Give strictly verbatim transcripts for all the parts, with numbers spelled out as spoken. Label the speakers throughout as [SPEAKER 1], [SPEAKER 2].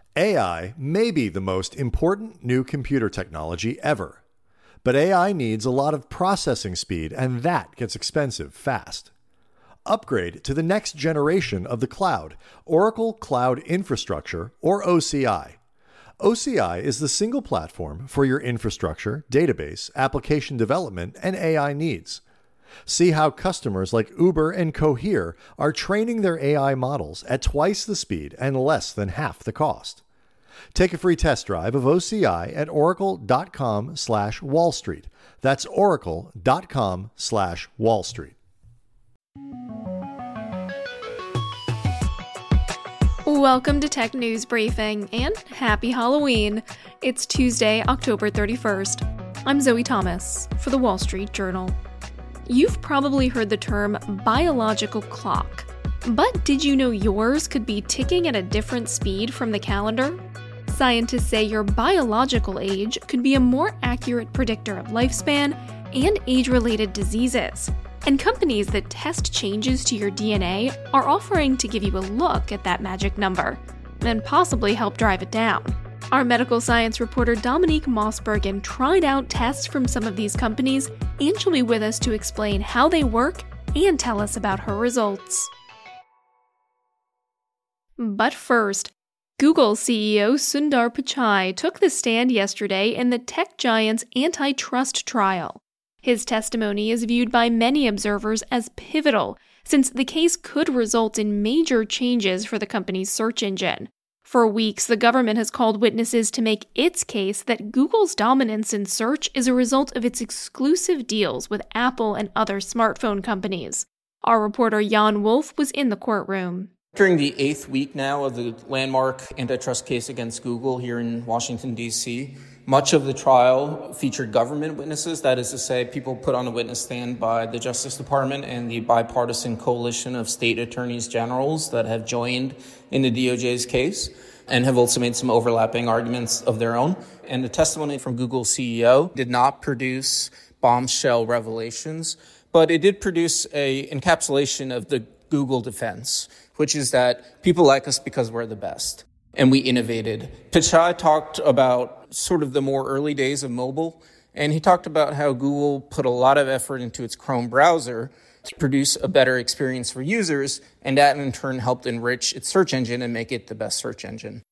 [SPEAKER 1] A I may be the most important new computer technology ever, but A I needs a lot of processing speed, and that gets expensive fast. Upgrade to the next generation of the cloud, Oracle Cloud Infrastructure, or O C I. O C I is the single platform for your infrastructure, database, application development, and A I needs. See how customers like Uber and Cohere are training their A I models at twice the speed and less than half the cost. Take a free test drive of O C I at oracle.com slash Wall Street. That's oracle.com slash Wall Street.
[SPEAKER 2] Welcome to Tech News Briefing, and happy Halloween. It's Tuesday, October thirty-first. I'm Zoe Thomas for The Wall Street Journal. You've probably heard the term biological clock, but did you know yours could be ticking at a different speed from the calendar? Scientists say your biological age could be a more accurate predictor of lifespan and age-related diseases. And companies that test changes to your D N A are offering to give you a look at that magic number and possibly help drive it down. Our medical science reporter Dominique Mossbergen tried out tests from some of these companies, and she'll be with us to explain how they work and tell us about her results. But first, Google C E O Sundar Pichai took the stand yesterday in the tech giant's antitrust trial. His testimony is viewed by many observers as pivotal, since the case could result in major changes for the company's search engine. For weeks, the government has called witnesses to make its case that Google's dominance in search is a result of its exclusive deals with Apple and other smartphone companies. Our reporter Jan Wolf was in the courtroom.
[SPEAKER 3] During the eighth week now of the landmark antitrust case against Google here in Washington, D C, much of the trial featured government witnesses, that is to say, people put on a witness stand by the Justice Department and the bipartisan coalition of state attorneys generals that have joined in the D O J's case and have also made some overlapping arguments of their own. And the testimony from Google's C E O did not produce bombshell revelations, but it did produce a encapsulation of the Google defense, which is that people like us because we're the best. And we innovated. Pichai talked about sort of the more early days of mobile, and he talked about how Google put a lot of effort into its Chrome browser to produce a better experience for users, and that in turn helped enrich its search engine and make it the best search engine.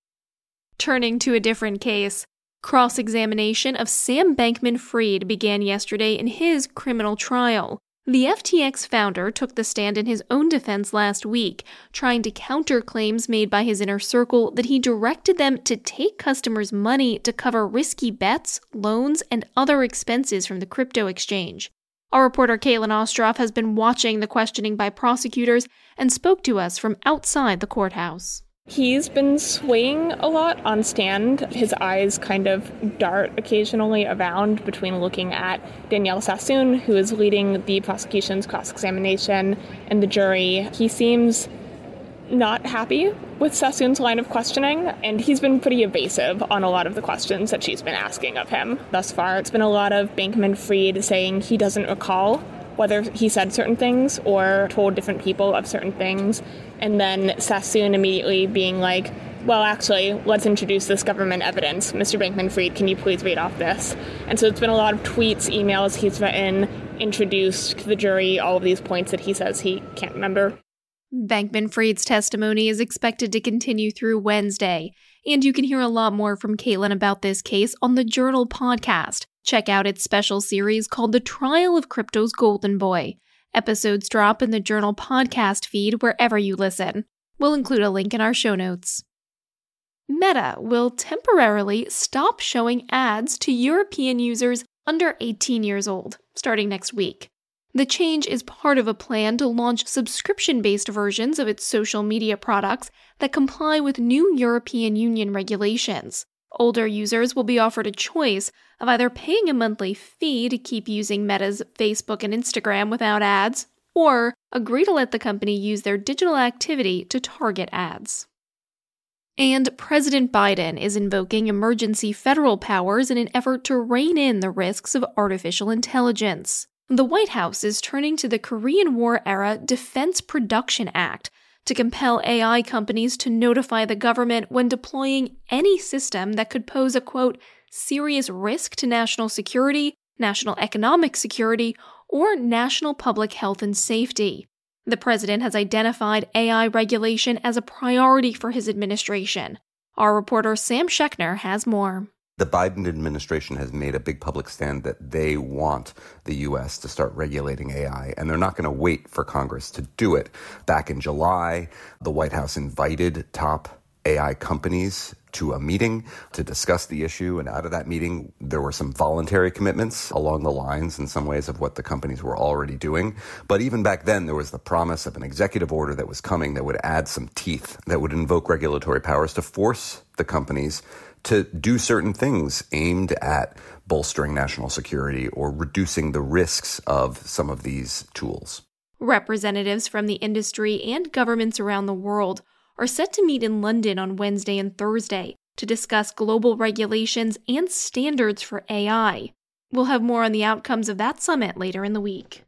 [SPEAKER 2] Turning to a different case, cross-examination of Sam Bankman-Fried began yesterday in his criminal trial. The F T X founder took the stand in his own defense last week, trying to counter claims made by his inner circle that he directed them to take customers' money to cover risky bets, loans, and other expenses from the crypto exchange. Our reporter Caitlin Ostroff has been watching the questioning by prosecutors and spoke to us from outside the courthouse.
[SPEAKER 4] He's been swaying a lot on stand. His eyes kind of dart occasionally around between looking at Danielle Sassoon, who is leading the prosecution's cross-examination, and the jury. He seems not happy with Sassoon's line of questioning, and he's been pretty evasive on a lot of the questions that she's been asking of him thus far. It's been a lot of Bankman-Fried saying he doesn't recall whether he said certain things or told different people of certain things, and then Sassoon immediately being like, well, actually, let's introduce this government evidence. Mister Bankman-Fried, can you please read off this? And so it's been a lot of tweets, emails he's written, introduced to the jury all of these points that he says he can't remember.
[SPEAKER 2] Bankman-Fried's testimony is expected to continue through Wednesday, and you can hear a lot more from Caitlin about this case on the Journal podcast. Check out its special series called The Trial of Crypto's Golden Boy. Episodes drop in the Journal podcast feed wherever you listen. We'll include a link in our show notes. Meta will temporarily stop showing ads to European users under eighteen years old, starting next week. The change is part of a plan to launch subscription-based versions of its social media products that comply with new European Union regulations. Older users will be offered a choice of either paying a monthly fee to keep using Meta's Facebook and Instagram without ads, or agree to let the company use their digital activity to target ads. And President Biden is invoking emergency federal powers in an effort to rein in the risks of artificial intelligence. The White House is turning to the Korean War-era Defense Production Act to compel A I companies to notify the government when deploying any system that could pose a, quote, serious risk to national security, national economic security, or national public health and safety. The president has identified A I regulation as a priority for his administration. Our reporter Sam Schechner has more.
[SPEAKER 5] The Biden administration has made a big public stand that they want the U S to start regulating A I, and they're not going to wait for Congress to do it. Back in July, the White House invited top A I companies to a meeting to discuss the issue, and out of that meeting, there were some voluntary commitments along the lines, in some ways, of what the companies were already doing. But even back then, there was the promise of an executive order that was coming that would add some teeth, that would invoke regulatory powers to force the companies to do certain things aimed at bolstering national security or reducing the risks of some of these tools.
[SPEAKER 2] Representatives from the industry and governments around the world are set to meet in London on Wednesday and Thursday to discuss global regulations and standards for A I. We'll have more on the outcomes of that summit later in the week.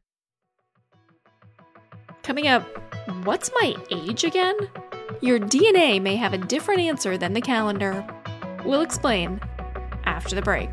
[SPEAKER 2] Coming up, what's my age again? Your D N A may have a different answer than the calendar. We'll explain after the break.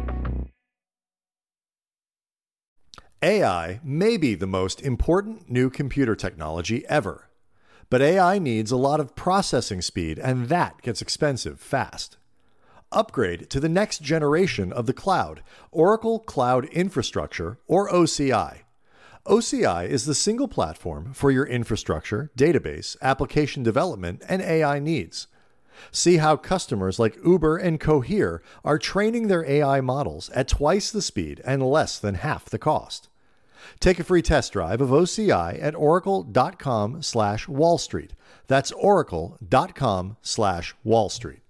[SPEAKER 1] A I may be the most important new computer technology ever, but A I needs a lot of processing speed, and that gets expensive fast. Upgrade to the next generation of the cloud, Oracle Cloud Infrastructure, or O C I. O C I is the single platform for your infrastructure, database, application development, and A I needs. See how customers like Uber and Cohere are training their A I models at twice the speed and less than half the cost. Take a free test drive of O C I at oracle.com slash Wall Street. That's oracle.com slash Wall Street.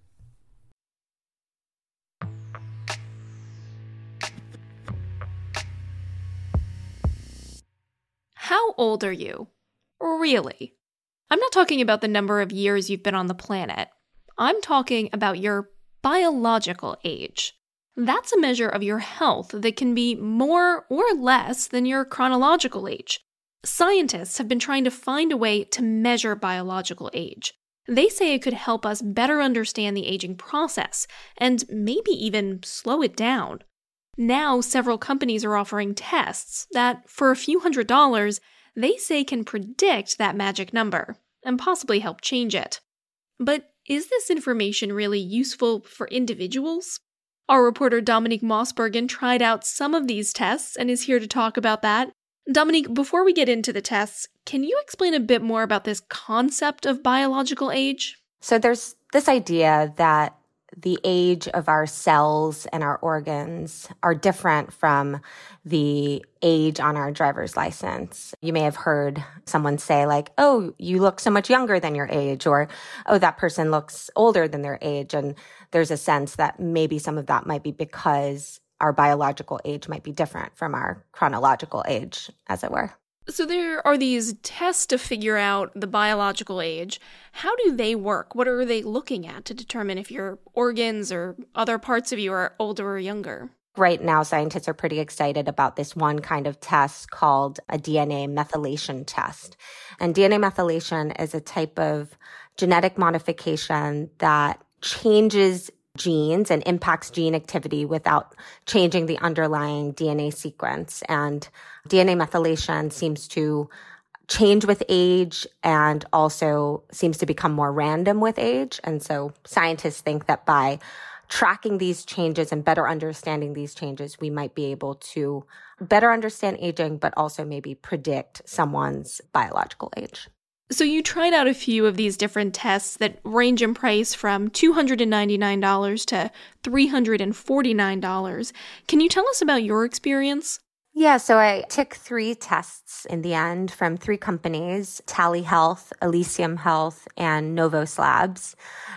[SPEAKER 2] How old are you? Really? I'm not talking about the number of years you've been on the planet. I'm talking about your biological age. That's a measure of your health that can be more or less than your chronological age. Scientists have been trying to find a way to measure biological age. They say it could help us better understand the aging process and maybe even slow it down. Now, several companies are offering tests that, for a few hundred dollars, they say can predict that magic number and possibly help change it. But is this information really useful for individuals? Our reporter Dominique Mossbergen tried out some of these tests and is here to talk about that. Dominique, before we get into the tests, can you explain a bit more about this concept of biological age?
[SPEAKER 6] So there's this idea that the age of our cells and our organs are different from the age on our driver's license. You may have heard someone say like, oh, you look so much younger than your age, or, oh, that person looks older than their age. And there's a sense that maybe some of that might be because our biological age might be different from our chronological age, as it were.
[SPEAKER 2] So there are these tests to figure out the biological age. How do they work? What are they looking at to determine if your organs or other parts of you are older or younger?
[SPEAKER 6] Right now, scientists are pretty excited about this one kind of test called a D N A methylation test. And D N A methylation is a type of genetic modification that changes genes and impacts gene activity without changing the underlying D N A sequence. And D N A methylation seems to change with age and also seems to become more random with age. And so scientists think that by tracking these changes and better understanding these changes, we might be able to better understand aging, but also maybe predict someone's biological age.
[SPEAKER 2] So you tried out a few of these different tests that range in price from two hundred ninety-nine dollars to three hundred forty-nine dollars. Can you tell us about your experience?
[SPEAKER 6] Yeah, so I took three tests in the end from three companies, Tally Health, Elysium Health, and Novos Labs.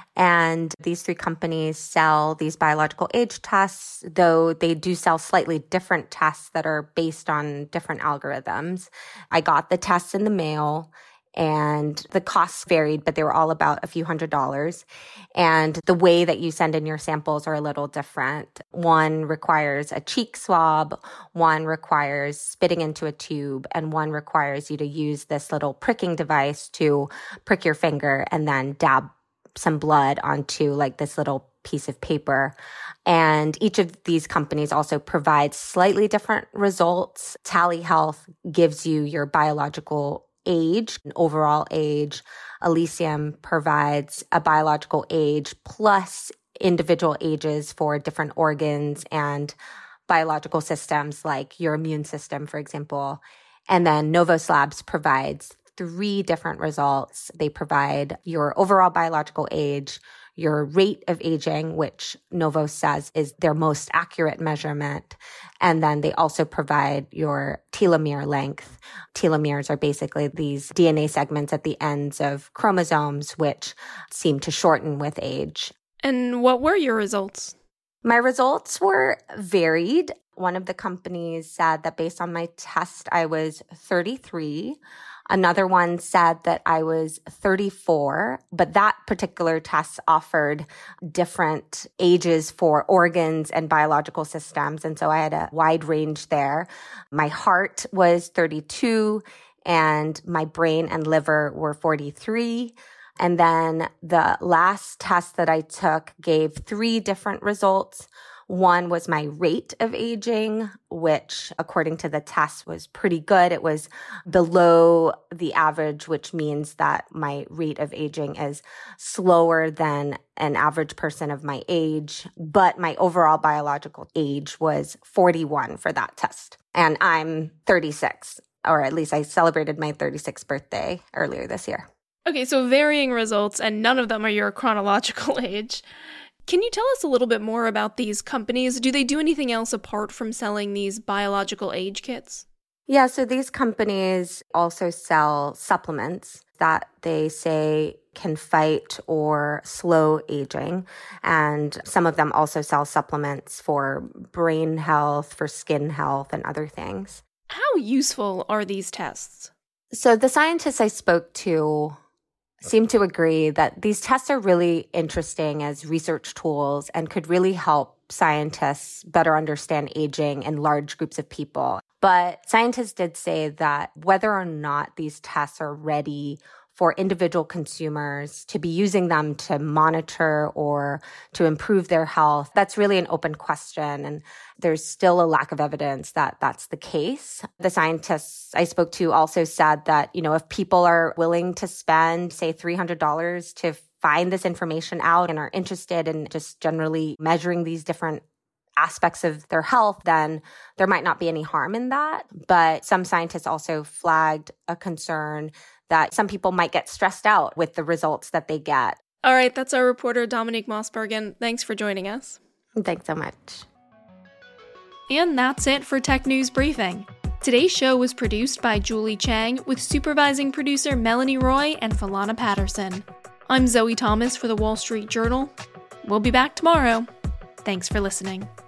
[SPEAKER 6] And these three companies sell these biological age tests, though they do sell slightly different tests that are based on different algorithms. I got the tests in the mail, and the costs varied, but they were all about a few hundred dollars. And the way that you send in your samples are a little different. One requires a cheek swab, one requires spitting into a tube, and one requires you to use this little pricking device to prick your finger and then dab some blood onto like this little piece of paper. And each of these companies also provides slightly different results. Tally Health gives you your biological age, and overall age. Elysium provides a biological age plus individual ages for different organs and biological systems like your immune system, for example. And then Novos Labs provides three different results. They provide your overall biological age, your rate of aging, which Novos says is their most accurate measurement. And then they also provide your telomere length. Telomeres are basically these D N A segments at the ends of chromosomes, which seem to shorten with age.
[SPEAKER 2] And what were your results?
[SPEAKER 6] My results were varied. One of the companies said that based on my test, I was thirty-three. Another one said that I was thirty-four, but that particular test offered different ages for organs and biological systems. And so I had a wide range there. My heart was thirty-two and my brain and liver were forty-three. And then the last test that I took gave three different results. One was my rate of aging, which according to the test was pretty good. It was below the average, which means that my rate of aging is slower than an average person of my age. But my overall biological age was forty-one for that test. And I'm thirty-six, or at least I celebrated my thirty-sixth birthday earlier this year.
[SPEAKER 2] Okay, so varying results, and none of them are your chronological age. Can you tell us a little bit more about these companies? Do they do anything else apart from selling these biological age kits?
[SPEAKER 6] Yeah, so these companies also sell supplements that they say can fight or slow aging. And some of them also sell supplements for brain health, for skin health, and other things.
[SPEAKER 2] How useful are these tests?
[SPEAKER 6] So the scientists I spoke to seem to agree that these tests are really interesting as research tools and could really help scientists better understand aging in large groups of people. But scientists did say that whether or not these tests are ready for individual consumers to be using them to monitor or to improve their health, that's really an open question. And there's still a lack of evidence that that's the case. The scientists I spoke to also said that, you know, if people are willing to spend, say, three hundred dollars to find this information out and are interested in just generally measuring these different aspects of their health, then there might not be any harm in that. But some scientists also flagged a concern that some people might get stressed out with the results that they get.
[SPEAKER 2] All right, that's our reporter, Dominique Mossbergen. Thanks for joining us.
[SPEAKER 6] Thanks so much.
[SPEAKER 2] And that's it for Tech News Briefing. Today's show was produced by Julie Chang with supervising producer Melanie Roy and Falana Patterson. I'm Zoe Thomas for The Wall Street Journal. We'll be back tomorrow. Thanks for listening.